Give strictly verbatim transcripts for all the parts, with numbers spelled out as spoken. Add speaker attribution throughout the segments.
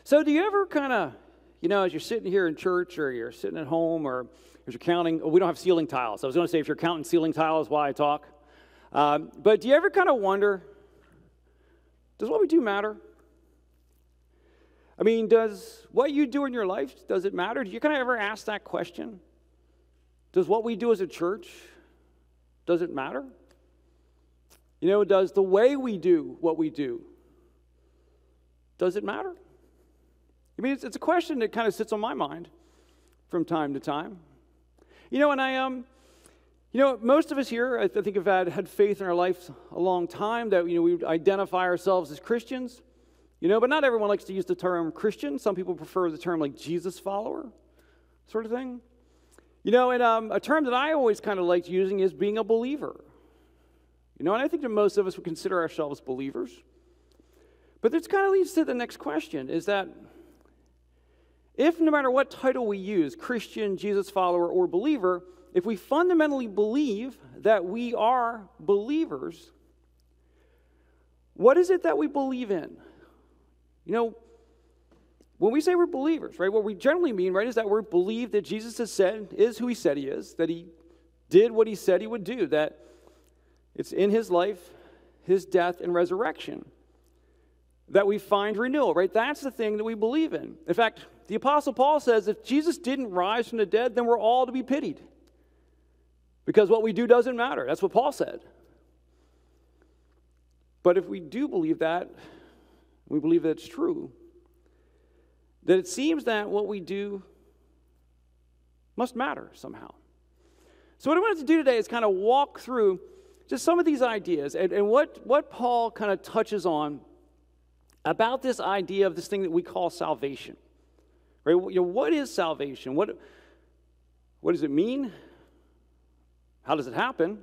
Speaker 1: So do you ever kind of, you know, as you're sitting here in church or you're sitting at home or as you're counting, oh, we don't have ceiling tiles. I was going to say if you're counting ceiling tiles while I talk. Um, but do you ever kind of wonder, does what we do matter? I mean, does what you do in your life, does it matter? Do you kind of ever ask that question? Does what we do as a church, does it matter? You know, does the way we do what we do, does it matter? I mean, it's, it's a question that kind of sits on my mind from time to time. You know, and I, um, you know, most of us here, I, th- I think have had, had faith in our life a long time that, you know, we identify ourselves as Christians, you know, but not everyone likes to use the term Christian. Some people prefer the term like Jesus follower sort of thing. You know, and um, a term that I always kind of liked using is being a believer. You know, and I think that most of us would consider ourselves believers. But this kind of leads to the next question, is that if no matter what title we use, Christian, Jesus follower, or believer, if we fundamentally believe that we are believers, what is it that we believe in? You know, when we say we're believers, right, what we generally mean, right, is that we believe that Jesus has said, is who he said he is, that he did what he said he would do, that it's in his life, his death, and resurrection that we find renewal, right? That's the thing that we believe in. In fact, the Apostle Paul says if Jesus didn't rise from the dead, then we're all to be pitied because what we do doesn't matter. That's what Paul said. But if we do believe that, we believe that it's true, that it seems that what we do must matter somehow. So what I wanted to do today is kind of walk through just some of these ideas and, and what, what Paul kind of touches on about this idea of this thing that we call salvation. Right? You know, what is salvation? What, what does it mean? How does it happen?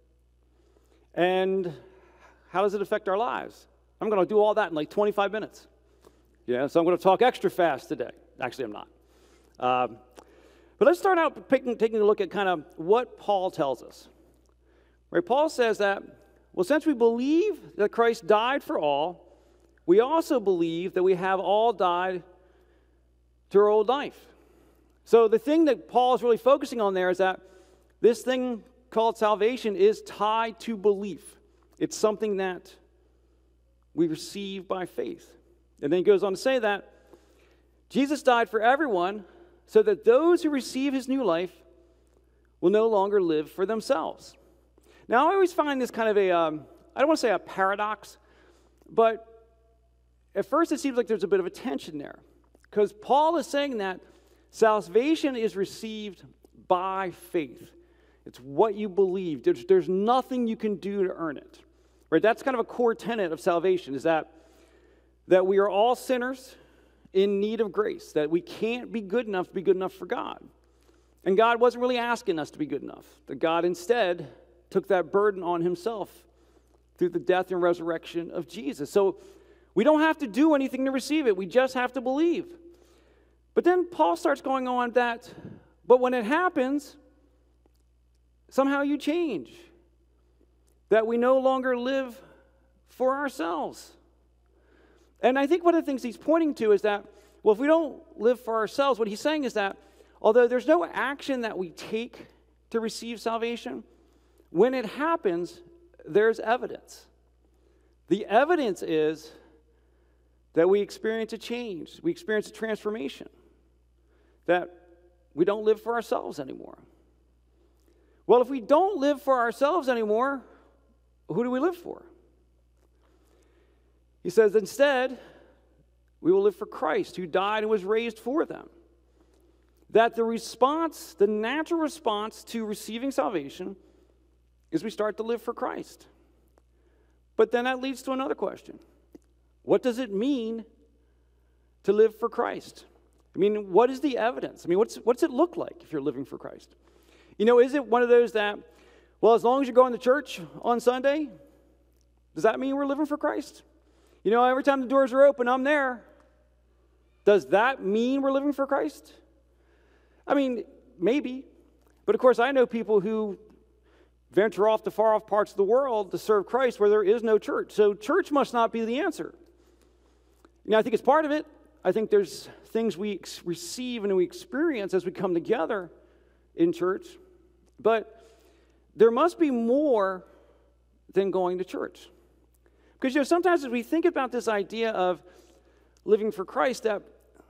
Speaker 1: And how does it affect our lives? I'm going to do all that in like twenty-five minutes. Yeah, so I'm going to talk extra fast today. Actually, I'm not. Um, but let's start out picking, taking a look at kind of what Paul tells us. Right? Paul says that, well, since we believe that Christ died for all, we also believe that we have all died to our old life. So the thing that Paul is really focusing on there is that this thing called salvation is tied to belief. It's something that we receive by faith. And then he goes on to say that Jesus died for everyone so that those who receive his new life will no longer live for themselves. Now, I always find this kind of a, um, I don't want to say a paradox, but at first it seems like there's a bit of a tension there. Because Paul is saying that salvation is received by faith. It's what you believe. There's, there's nothing you can do to earn it. Right? That's kind of a core tenet of salvation, is that, that we are all sinners in need of grace, that we can't be good enough to be good enough for God. And God wasn't really asking us to be good enough. That God instead took that burden on himself through the death and resurrection of Jesus. So we don't have to do anything to receive it. We just have to believe. But then Paul starts going on that, but when it happens, somehow you change. That we no longer live for ourselves. And I think one of the things he's pointing to is that, well, if we don't live for ourselves, what he's saying is that although there's no action that we take to receive salvation, when it happens, there's evidence. The evidence is that we experience a change. We experience a transformation. That we don't live for ourselves anymore. Well, if we don't live for ourselves anymore, who do we live for? He says, instead, we will live for Christ, who died and was raised for them. That the response, the natural response to receiving salvation is we start to live for Christ. But then that leads to another question. What does it mean to live for Christ? I mean, what is the evidence? I mean, what's, what's it look like if you're living for Christ? You know, is it one of those that, well, as long as you're going to church on Sunday, does that mean we're living for Christ? You know, every time the doors are open, I'm there. Does that mean we're living for Christ? I mean, maybe. But of course, I know people who venture off to far off parts of the world to serve Christ where there is no church. So church must not be the answer. You know, I think it's part of it. I think there's things we ex- receive and we experience as we come together in church, but there must be more than going to church. Because, you know, sometimes as we think about this idea of living for Christ, that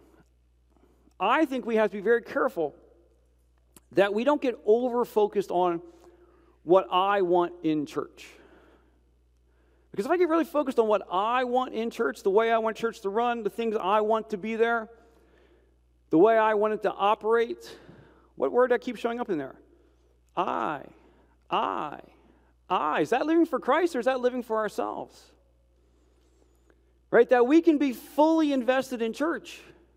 Speaker 1: I think we have to be very careful that we don't get over-focused on what I want in church. Because if I get really focused on what I want in church, the way I want church to run, the things I want to be there, the way I want it to operate, what word that keeps showing up in there? I, I, I. Is that living for Christ or is that living for ourselves? Right? That we can be fully invested in church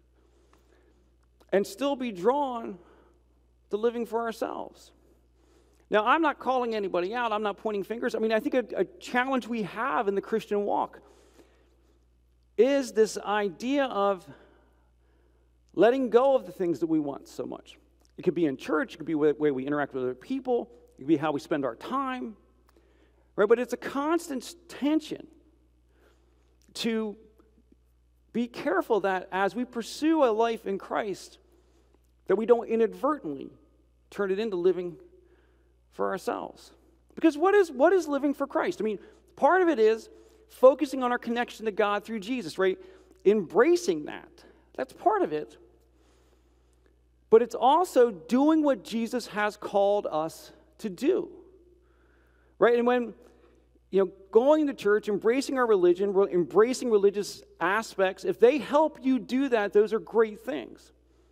Speaker 1: and still be drawn to living for ourselves. Now, I'm not calling anybody out. I'm not pointing fingers. I mean, I think a, a challenge we have in the Christian walk is this idea of letting go of the things that we want so much. It could be in church. It could be the way we interact with other people. It could be how we spend our time. Right? But it's a constant tension to be careful that as we pursue a life in Christ, that we don't inadvertently turn it into living for ourselves. Because what is what is living for Christ? I mean, part of it is focusing on our connection to God through Jesus, right? Embracing that. That's part of it. But it's also doing what Jesus has called us to do. Right? And when, you know, going to church, embracing our religion, embracing religious aspects, if they help you do that, those are great things.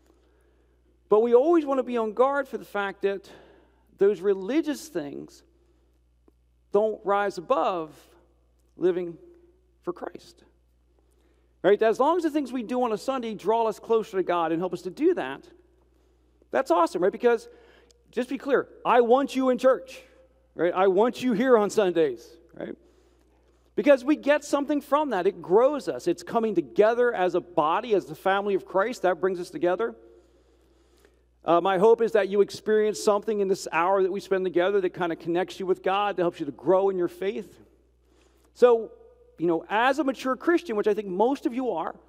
Speaker 1: But we always want to be on guard for the fact that those religious things don't rise above living for Christ. Right? As long as the things we do on a Sunday draw us closer to God and help us to do that, that's awesome, right? Because, just be clear, I want you in church, right? I want you here on Sundays, right? Because we get something from that. It grows us. It's coming together as a body, as the family of Christ. That brings us together. Uh, my hope is that you experience something in this hour that we spend together that kind of connects you with God, that helps you to grow in your faith. So, you know, as a mature Christian, which I think most of you are,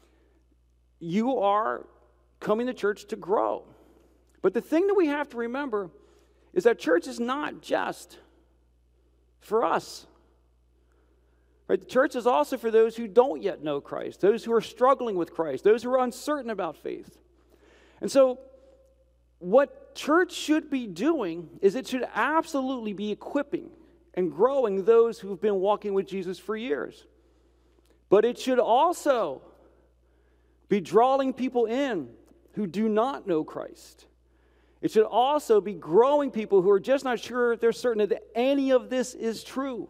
Speaker 1: you are coming to church to grow. But the thing that we have to remember is that church is not just for us. Right? The church is also for those who don't yet know Christ, those who are struggling with Christ, those who are uncertain about faith. And so, what church should be doing is it should absolutely be equipping and growing those who've been walking with Jesus for years. But it should also be drawing people in who do not know Christ. It should also be growing people who are just not sure if they're certain that any of this is true.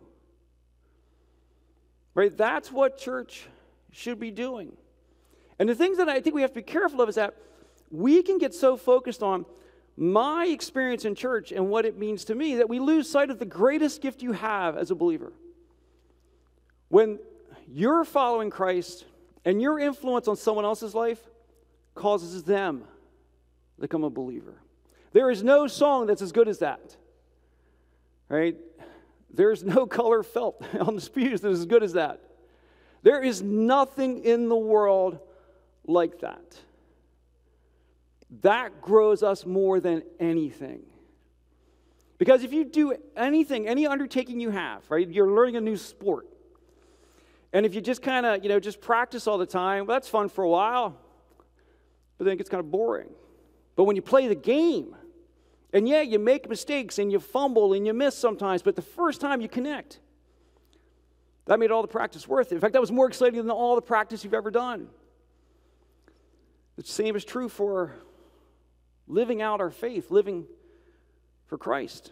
Speaker 1: Right? That's what church should be doing. And the things that I think we have to be careful of is that we can get so focused on my experience in church and what it means to me that we lose sight of the greatest gift you have as a believer. When you're following Christ and your influence on someone else's life causes them to become a believer. There is no song that's as good as that. Right? There's no color felt on the pews that is as good as that. There is nothing in the world like that. That grows us more than anything. Because if you do anything, any undertaking you have, right, you're learning a new sport. And if you just kind of, you know, just practice all the time, well, that's fun for a while, but then it gets kind of boring. But when you play the game, and yeah, you make mistakes and you fumble and you miss sometimes, but the first time you connect, that made all the practice worth it. In fact, that was more exciting than all the practice you've ever done. The same is true for living out our faith, living for Christ.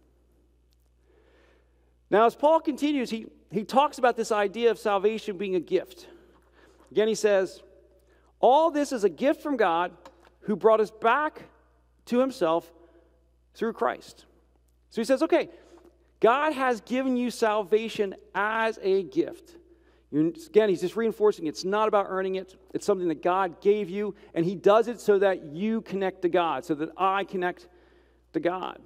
Speaker 1: Now, as Paul continues, he, he talks about this idea of salvation being a gift. Again, he says, all this is a gift from God who brought us back to himself through Christ. So he says, okay, God has given you salvation as a gift. Again, he's just reinforcing it's not about earning it. It's something that God gave you, and he does it so that you connect to God, so that I connect to God.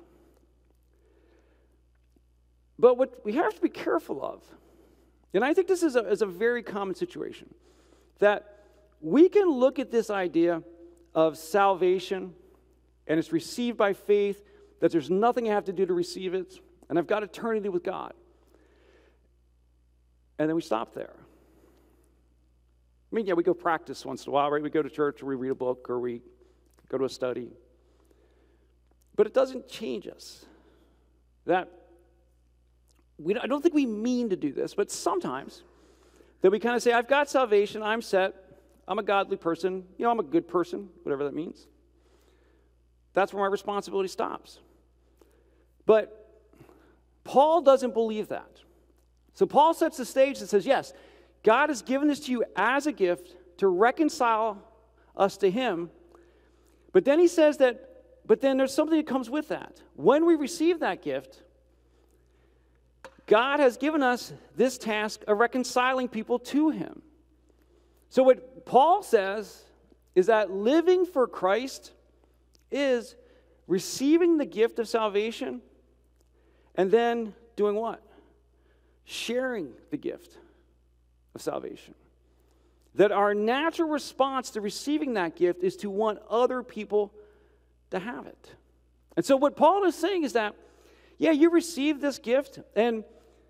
Speaker 1: But what we have to be careful of, and I think this is a, is a very common situation, that we can look at this idea of salvation, and it's received by faith, that there's nothing I have to do to receive it, and I've got eternity with God. And then we stop there. I mean, yeah, we go practice once in a while, right? We go to church, or we read a book, or we go to a study. But it doesn't change us. That we, I don't think we mean to do this, but sometimes that we kind of say, I've got salvation, I'm set, I'm a godly person, you know, I'm a good person, whatever that means. That's where my responsibility stops. But Paul doesn't believe that. So Paul sets the stage and says, yes, God has given this to you as a gift to reconcile us to him. But then he says that, but then there's something that comes with that. When we receive that gift, God has given us this task of reconciling people to him. So what Paul says is that living for Christ is receiving the gift of salvation and then doing what? Sharing the gift of salvation. That our natural response to receiving that gift is to want other people to have it. And so what Paul is saying is that, yeah, you received this gift, and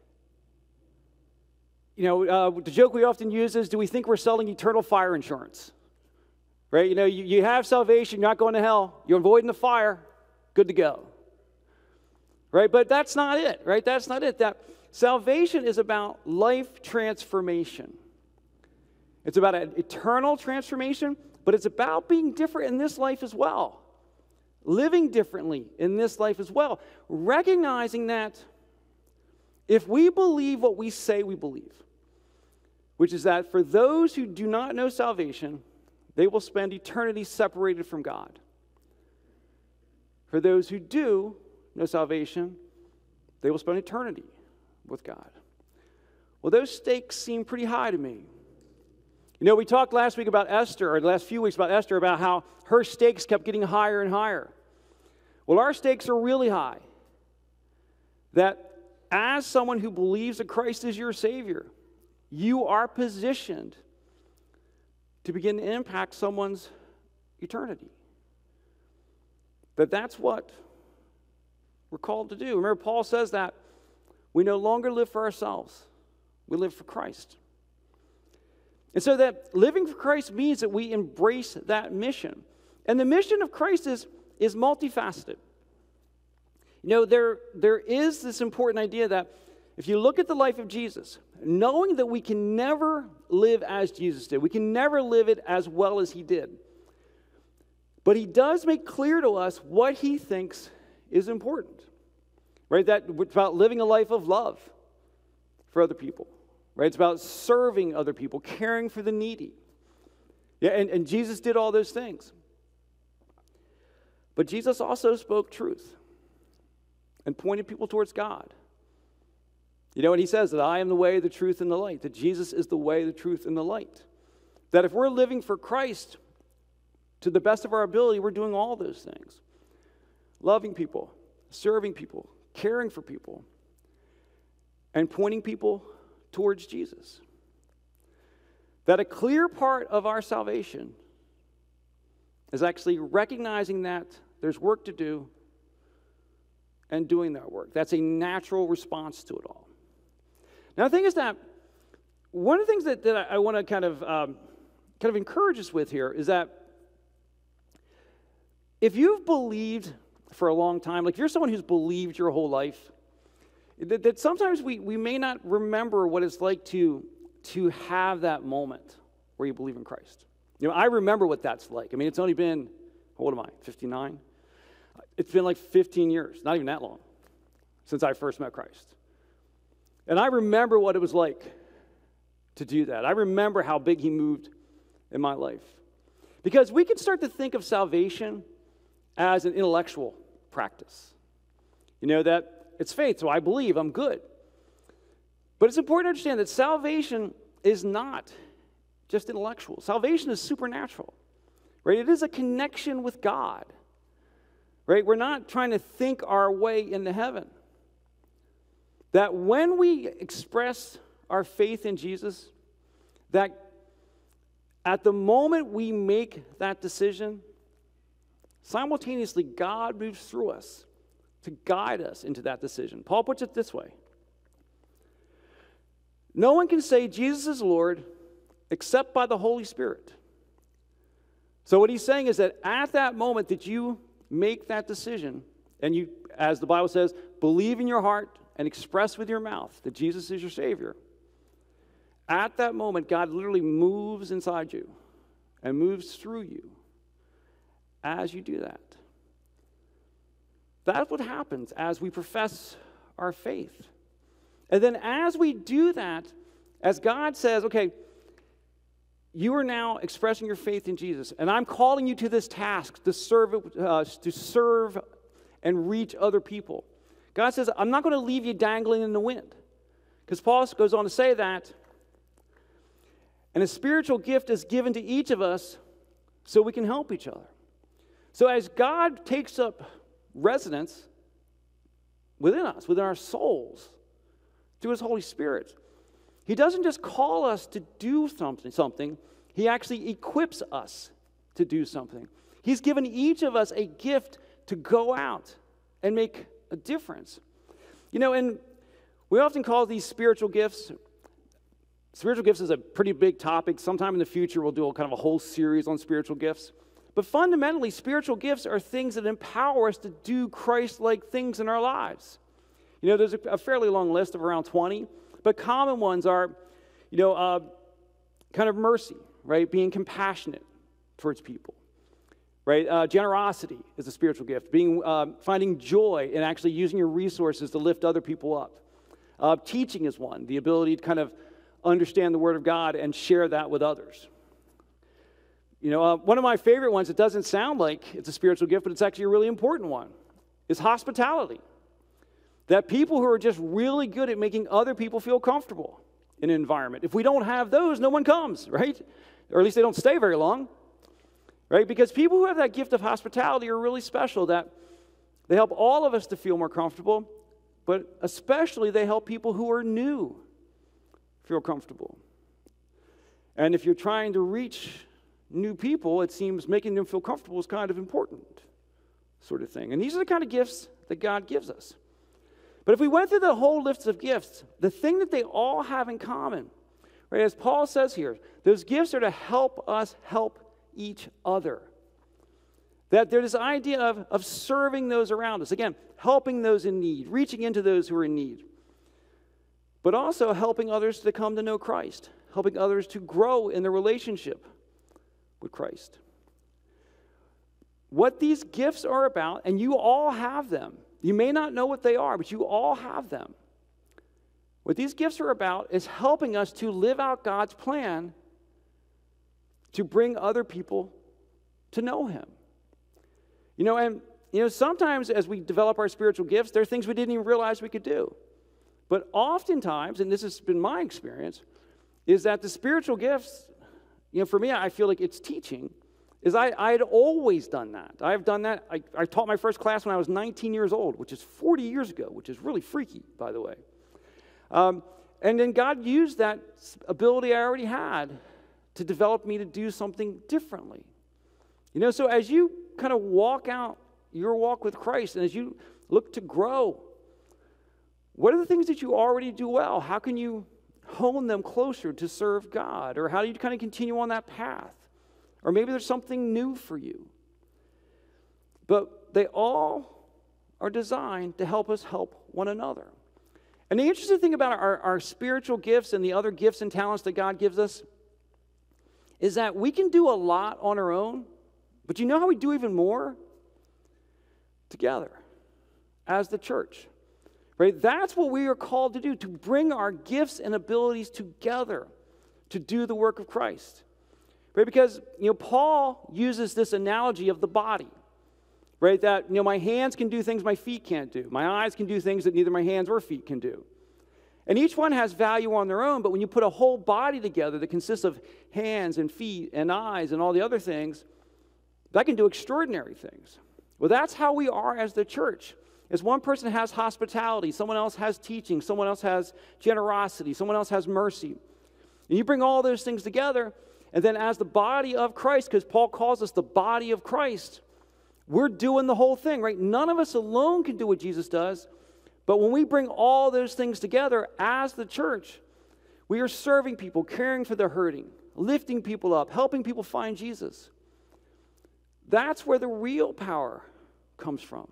Speaker 1: you know, uh, the joke we often use is, do we think we're selling eternal fire insurance? Right? You know, you, you have salvation, you're not going to hell, you're avoiding the fire, good to go. Right? But that's not it, right? That's not it. That salvation is about life transformation. It's about an eternal transformation, but it's about being different in this life as well. Living differently in this life as well. Recognizing that if we believe what we say we believe, which is that for those who do not know salvation, they will spend eternity separated from God. For those who do know salvation, they will spend eternity with God. Well, those stakes seem pretty high to me. You know, we talked last week about Esther, or the last few weeks about Esther, about how her stakes kept getting higher and higher. Well, our stakes are really high. That as someone who believes that Christ is your Savior, you are positioned to begin to impact someone's eternity. That that's what we're called to do. Remember, Paul says that we no longer live for ourselves. We live for Christ. And so that living for Christ means that we embrace that mission. And the mission of Christ is, is multifaceted. You know, there, there is this important idea that if you look at the life of Jesus, knowing that we can never live as Jesus did, we can never live it as well as he did, but he does make clear to us what he thinks is important, right? That it's about living a life of love for other people, right? It's about serving other people, caring for the needy. Yeah, and, and Jesus did all those things. But Jesus also spoke truth and pointed people towards God. You know, and he says that I am the way, the truth, and the light, that Jesus is the way, the truth, and the light. That if we're living for Christ to the best of our ability, we're doing all those things. Loving people, serving people, caring for people, and pointing people towards Jesus. That a clear part of our salvation is actually recognizing that there's work to do and doing that work. That's a natural response to it all. Now, the thing is that one of the things that, that I, I want to kind of um, kind of encourage us with here is that if you've believed for a long time, like if you're someone who's believed your whole life, that, that sometimes we, we may not remember what it's like to, to have that moment where you believe in Christ. You know, I remember what that's like. I mean, it's only been, how old am I, fifty-nine? It's been like fifteen years, not even that long, since I first met Christ. And I remember what it was like to do that. I remember how big he moved in my life. Because we can start to think of salvation as an intellectual practice. You know, that it's faith, so I believe, I'm good. But it's important to understand that salvation is not just intellectual. Salvation is supernatural, right? It is a connection with God, right? We're not trying to think our way into heaven. That when we express our faith in Jesus, that at the moment we make that decision, simultaneously God moves through us to guide us into that decision. Paul puts it this way: no one can say Jesus is Lord except by the Holy Spirit. So what he's saying is that at that moment that you make that decision, and you, as the Bible says, believe in your heart and express with your mouth that Jesus is your Savior, at that moment, God literally moves inside you and moves through you as you do that. That's what happens as we profess our faith. And then as we do that, as God says, okay, you are now expressing your faith in Jesus, and I'm calling you to this task to serve, uh, to serve and reach other people. God says, I'm not going to leave you dangling in the wind. Because Paul goes on to say that, and a spiritual gift is given to each of us so we can help each other. So as God takes up residence within us, within our souls, through his Holy Spirit, he doesn't just call us to do something, something, he actually equips us to do something. He's given each of us a gift to go out and make a difference. You know, and we often call these spiritual gifts. Spiritual gifts is a pretty big topic. Sometime in the future, we'll do a kind of a whole series on spiritual gifts. But fundamentally, spiritual gifts are things that empower us to do Christ-like things in our lives. You know, there's a, a fairly long list of around twenty, but common ones are, you know, uh, kind of mercy, right? Being compassionate towards people, right? Uh, generosity is a spiritual gift. Being, uh, finding joy in actually using your resources to lift other people up. Uh, teaching is one, the ability to kind of understand the Word of God and share that with others. You know, uh, one of my favorite ones, it doesn't sound like it's a spiritual gift, but it's actually a really important one, is hospitality. That people who are just really good at making other people feel comfortable in an environment. If we don't have those, no one comes, right? Or at least they don't stay very long, right? Because people who have that gift of hospitality are really special, that they help all of us to feel more comfortable, but especially they help people who are new feel comfortable. And if you're trying to reach new people, it seems making them feel comfortable is kind of important sort of thing. And these are the kind of gifts that God gives us. But if we went through the whole list of gifts, the thing that they all have in common, right, as Paul says here, those gifts are to help us help each other. That there's this idea of, of serving those around us. Again, helping those in need, reaching into those who are in need. But also helping others to come to know Christ, helping others to grow in their relationship with Christ. What these gifts are about, and you all have them. You may not know what they are, but you all have them. What these gifts are about is helping us to live out God's plan to bring other people to know him. You know, and you know, sometimes as we develop our spiritual gifts, there are things we didn't even realize we could do. But oftentimes, and this has been my experience, is that the spiritual gifts, you know, for me, I feel like it's teaching, is I, I had always done that. I've done that. I, I taught my first class when I was nineteen years old, which is forty years ago, which is really freaky, by the way. Um, and then God used that ability I already had to develop me to do something differently. You know, so as you kind of walk out your walk with Christ, and as you look to grow, what are the things that you already do well? How can you hone them closer to serve God? Or how do you kind of continue on that path? Or maybe there's something new for you. But they all are designed to help us help one another. And the interesting thing about our, our spiritual gifts and the other gifts and talents that God gives us is that we can do a lot on our own, but you know how we do even more? Together, as the church. Right? That's what we are called to do, to bring our gifts and abilities together to do the work of Christ. Right? Because, you know, Paul uses this analogy of the body. Right? That, you know, my hands can do things my feet can't do. My eyes can do things that neither my hands or feet can do. And each one has value on their own, but when you put a whole body together that consists of hands and feet and eyes and all the other things, that can do extraordinary things. Well, that's how we are as the church. As one person has hospitality, someone else has teaching, someone else has generosity, someone else has mercy. And you bring all those things together, And then as the body of Christ, because Paul calls us the body of Christ, we're doing the whole thing, right? None of us alone can do what Jesus does. But when we bring all those things together as the church, we are serving people, caring for the hurting, lifting people up, helping people find Jesus. That's where the real power comes from.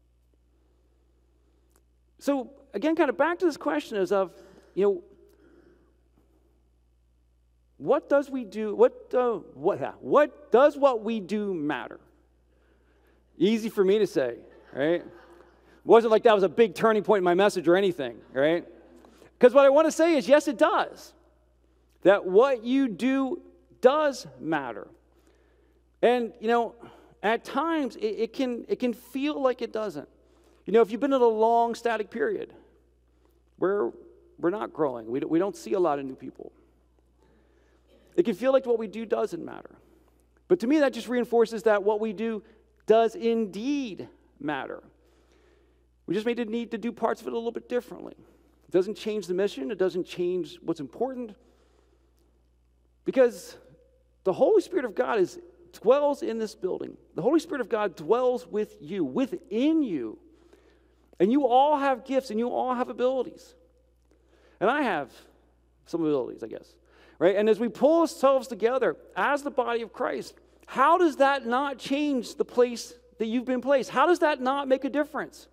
Speaker 1: So again, kind of back to this question is of, you know, what does we do, what, uh, what, what does what we do matter? Easy for me to say, right? It wasn't like that was a big turning point in my message or anything, right? Because what I want to say is, yes, it does. That what you do does matter. And, you know, at times it, it can it can feel like it doesn't. You know, if you've been in a long static period where we're not growing, we, we don't see a lot of new people, it can feel like what we do doesn't matter. But to me, that just reinforces that what we do does indeed matter. We just may need to do parts of it a little bit differently. It doesn't change the mission. It doesn't change what's important. Because the Holy Spirit of God is dwells in this building. The Holy Spirit of God dwells with you, within you. And you all have gifts and you all have abilities. And I have some abilities, I guess. Right? And as we pull ourselves together as the body of Christ, how does that not change the place that you've been placed? How does that not make a difference?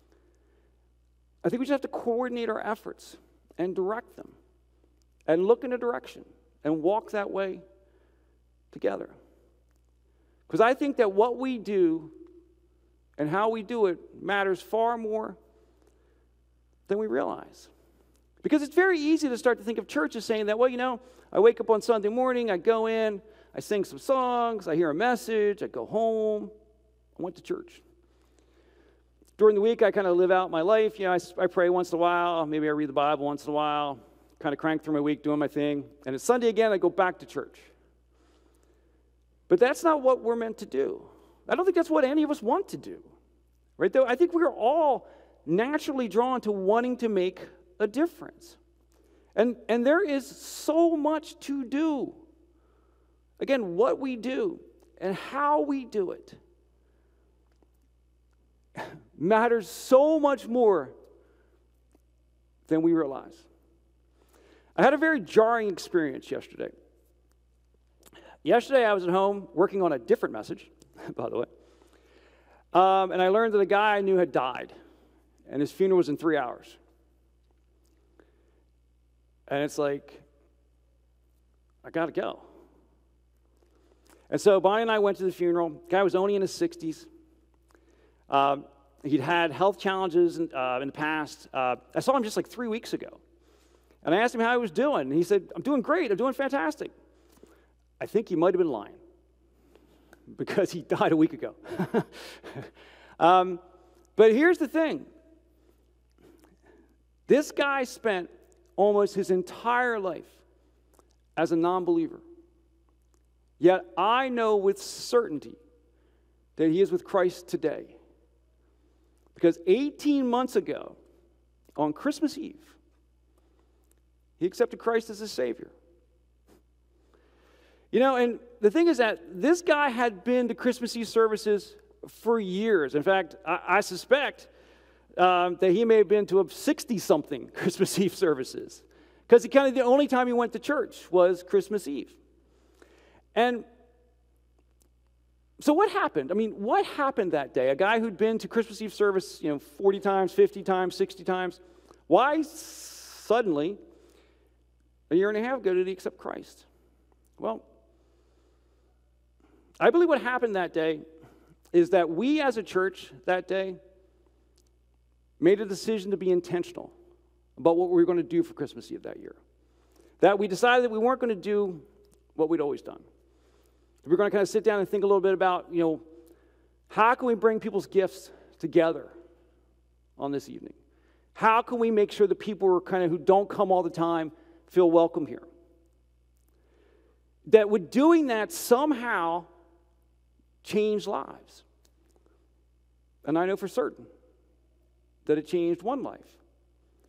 Speaker 1: I think we just have to coordinate our efforts and direct them and look in a direction and walk that way together. Because I think that what we do and how we do it matters far more than we realize. Because it's very easy to start to think of church as saying that, well, you know, I wake up on Sunday morning, I go in, I sing some songs, I hear a message, I go home, I went to church. During the week, I kind of live out my life. You know, I, I pray once in a while. Maybe I read the Bible once in a while. Kind of crank through my week doing my thing. And it's Sunday again, I go back to church. But that's not what we're meant to do. I don't think that's what any of us want to do. Right? Though I think we're all naturally drawn to wanting to make a difference. And, and there is so much to do. Again, what we do and how we do it matters so much more than we realize. I had a very jarring experience yesterday. Yesterday I was at home working on a different message, by the way, um, and I learned that a guy I knew had died, and his funeral was in three hours. And it's like, I gotta go. And so Bonnie and I went to the funeral. The guy was only in his sixties. Um, he'd had health challenges in, uh, in the past. Uh, I saw him just like three weeks ago. And I asked him how he was doing. And he said, I'm doing great. I'm doing fantastic. I think he might have been lying because he died a week ago. um, but here's the thing. This guy spent almost his entire life as a non-believer. Yet I know with certainty that he is with Christ today. Because eighteen months ago, on Christmas Eve, he accepted Christ as his Savior. You know, and the thing is that this guy had been to Christmas Eve services for years. In fact, I, I suspect um, that he may have been to sixty-something Christmas Eve services. Because he kind of the only time he went to church was Christmas Eve. And so what happened? I mean, what happened that day? A guy who'd been to Christmas Eve service, you know, forty times, fifty times, sixty times. Why suddenly, a year and a half ago, did he accept Christ? Well, I believe what happened that day is that we as a church that day made a decision to be intentional about what we were going to do for Christmas Eve that year. That we decided that we weren't going to do what we'd always done. We're going to kind of sit down and think a little bit about, you know, how can we bring people's gifts together on this evening? How can we make sure that people who are kind of who don't come all the time feel welcome here? That with doing that somehow change lives. And I know for certain that it changed one life.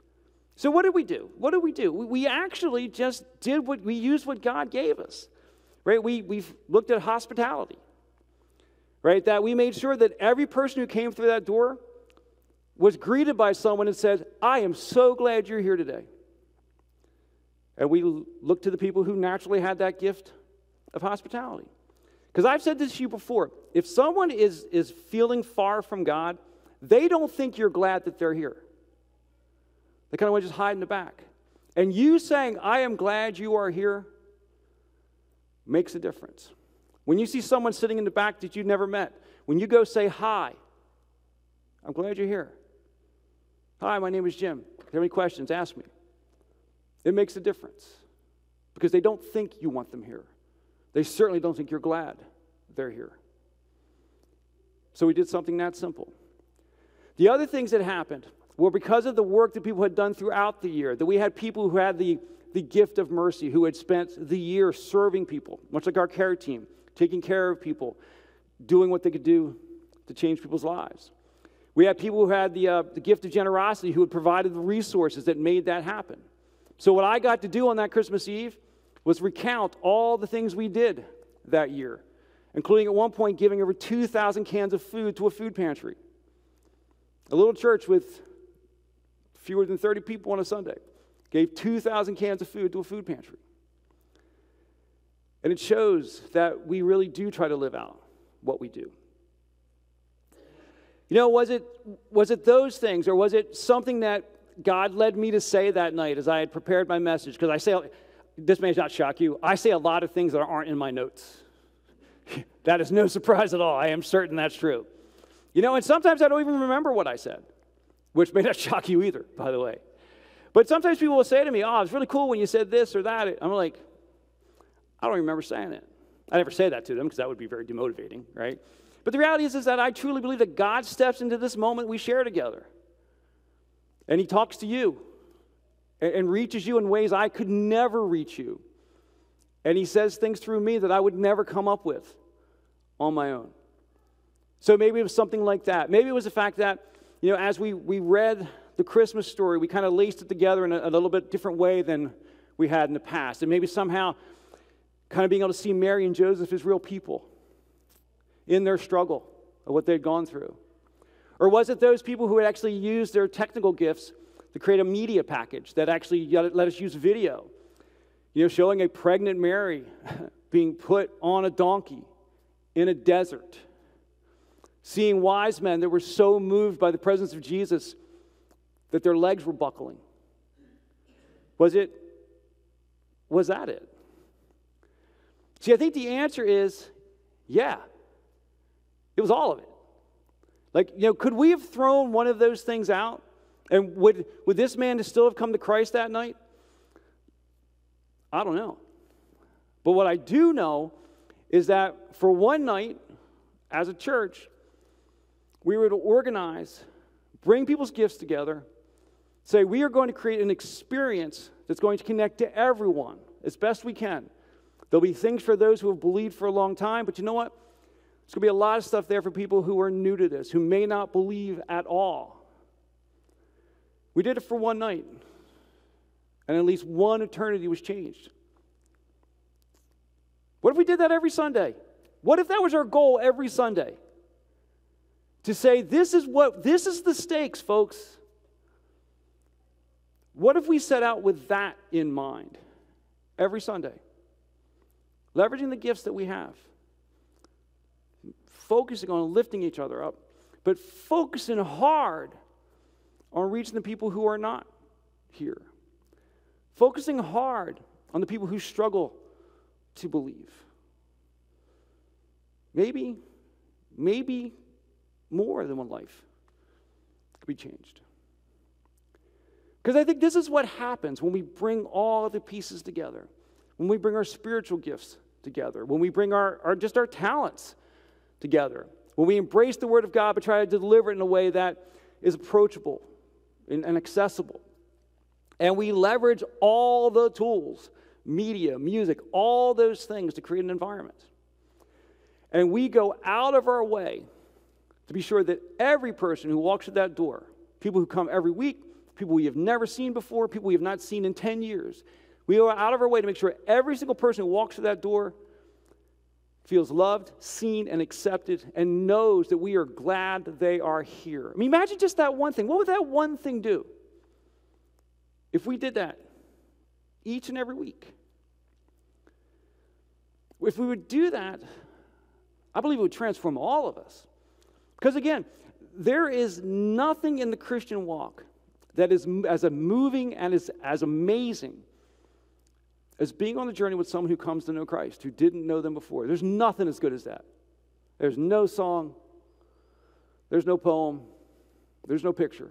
Speaker 1: So what did we do? What did we do? We actually just did what we used what God gave us. right? We, we've looked at hospitality, right? That we made sure that every person who came through that door was greeted by someone and said, I am so glad you're here today. And we look to the people who naturally had that gift of hospitality. Because I've said this to you before, if someone is, is feeling far from God, they don't think you're glad that they're here. They kind of want to just hide in the back. And you saying, I am glad you are here, makes a difference. When you see someone sitting in the back that you've never met, when you go say hi, I'm glad you're here. Hi, my name is Jim. If you have any questions, ask me. It makes a difference because they don't think you want them here. They certainly don't think you're glad they're here. So we did something that simple. The other things that happened were because of the work that people had done throughout the year, that we had people who had the, the gift of mercy, who had spent the year serving people, much like our care team, taking care of people, doing what they could do to change people's lives. We had people who had the, uh, the gift of generosity, who had provided the resources that made that happen. So what I got to do on that Christmas Eve was recount all the things we did that year, including at one point giving over two thousand cans of food to a food pantry. A little church with fewer than thirty people on a Sunday gave two thousand cans of food to a food pantry. And it shows that we really do try to live out what we do. You know, was it, was it those things, or was it something that God led me to say that night as I had prepared my message? Because I say, this may not shock you, I say a lot of things that aren't in my notes. That is no surprise at all. I am certain that's true. You know, and sometimes I don't even remember what I said, which may not shock you either, by the way. But sometimes people will say to me, oh, it's really cool when you said this or that. I'm like, I don't remember saying it. I never say that to them because that would be very demotivating, right? But the reality is, is that I truly believe that God steps into this moment we share together. And he talks to you and, and reaches you in ways I could never reach you. And he says things through me that I would never come up with on my own. So maybe it was something like that. Maybe it was the fact that, you know, as we, we read the Christmas story, we kind of laced it together in a, a little bit different way than we had in the past. And maybe somehow kind of being able to see Mary and Joseph as real people in their struggle of what they'd gone through. Or was it those people who had actually used their technical gifts to create a media package that actually let us use video? You know, showing a pregnant Mary being put on a donkey in a desert. Seeing wise men that were so moved by the presence of Jesus that their legs were buckling. Was it, was that it? See, I think the answer is, yeah. It was all of it. Like, you know, could we have thrown one of those things out? And would, would this man still have come to Christ that night? I don't know. But what I do know is that for one night, as a church, we were to organize, bring people's gifts together, say we are going to create an experience that's going to connect to everyone as best we can. There'll be things for those who have believed for a long time, but you know what? There's going to be a lot of stuff there for people who are new to this, who may not believe at all. We did it for one night, and at least one eternity was changed. What if we did that every Sunday? What if that was our goal every Sunday? To say, this is what, this is the stakes, folks. What if we set out with that in mind every Sunday? Leveraging the gifts that we have. Focusing on lifting each other up, but focusing hard on reaching the people who are not here. Focusing hard on the people who struggle to believe. Maybe, maybe more than one life could be changed. Because I think this is what happens when we bring all the pieces together, when we bring our spiritual gifts together, when we bring our, our just our talents together, when we embrace the Word of God but try to deliver it in a way that is approachable and, and accessible. And we leverage all the tools, media, music, all those things to create an environment. And we go out of our way to be sure that every person who walks through that door, people who come every week, people we have never seen before, people we have not seen in ten years, we go out of our way to make sure every single person who walks through that door feels loved, seen, and accepted, and knows that we are glad that they are here. I mean, imagine just that one thing. What would that one thing do if we did that each and every week? If we would do that, I believe it would transform all of us. Because again, there is nothing in the Christian walk that is as a moving and as, as amazing as being on the journey with someone who comes to know Christ, who didn't know them before. There's nothing as good as that. There's no song. There's no poem. There's no picture.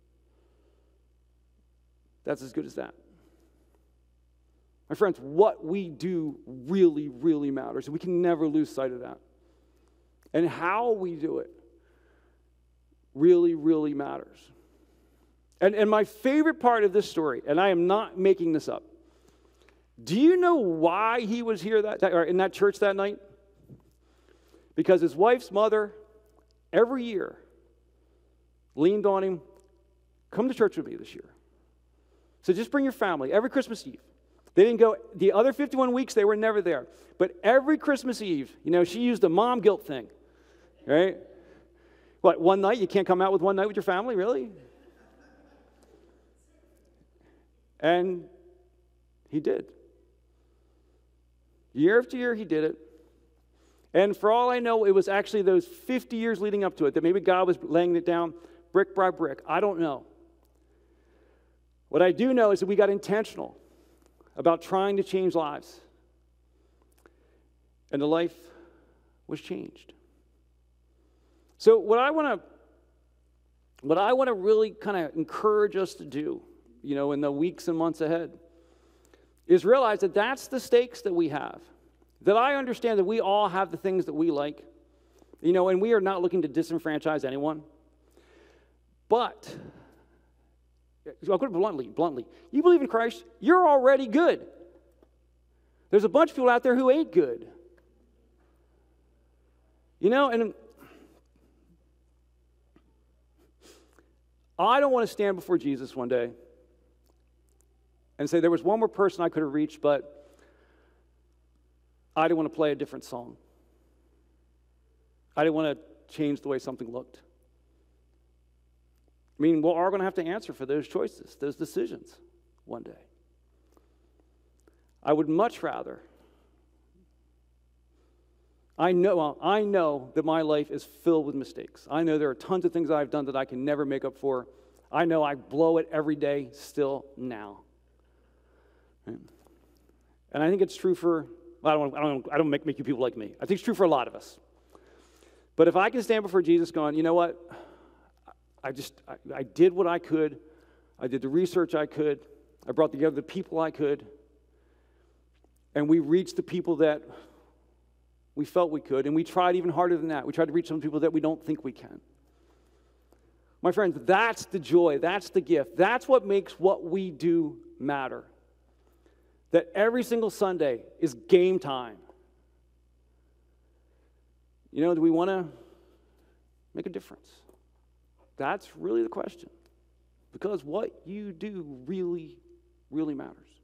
Speaker 1: That's as good as that. My friends, what we do really, really matters. And we can never lose sight of that. And how we do it really, really matters. And, and my favorite part of this story, and I am not making this up, do you know why he was here that, that or in that church that night? Because his wife's mother, every year, leaned on him, come to church with me this year. So just bring your family every Christmas Eve. They didn't go, the other fifty-one weeks, they were never there. But every Christmas Eve, you know, she used the mom guilt thing, right? What, one night? You can't come out with one night with your family, really? And he did. Year after year, he did it. And for all I know, it was actually those fifty years leading up to it that maybe God was laying it down brick by brick. I don't know. What I do know is that we got intentional about trying to change lives. And the life was changed. So what I want to what I want to really kind of encourage us to do, you know, in the weeks and months ahead, is realize that that's the stakes that we have. That I understand that we all have the things that we like, you know, and we are not looking to disenfranchise anyone. But, I'll put it bluntly, bluntly, you believe in Christ, you're already good. There's a bunch of people out there who ain't good. You know, and I don't want to stand before Jesus one day and say there was one more person I could have reached, but I didn't want to play a different song. I didn't want to change the way something looked. I mean, we are going to have to answer for those choices, those decisions one day. I would much rather, I know, well, I know that my life is filled with mistakes. I know there are tons of things I've done that I can never make up for. I know I blow it every day still now. And I think it's true for, I don't, I don't, I don't make, make you people like me. I think it's true for a lot of us. But if I can stand before Jesus going, you know what? I just, I, I did what I could. I did the research I could. I brought together the people I could. And we reached the people that we felt we could. And we tried even harder than that. We tried to reach some people that we don't think we can. My friends, that's the joy. That's the gift. That's what makes what we do matter. That every single Sunday is game time. You know, do we want to make a difference? That's really the question. Because what you do really, really matters.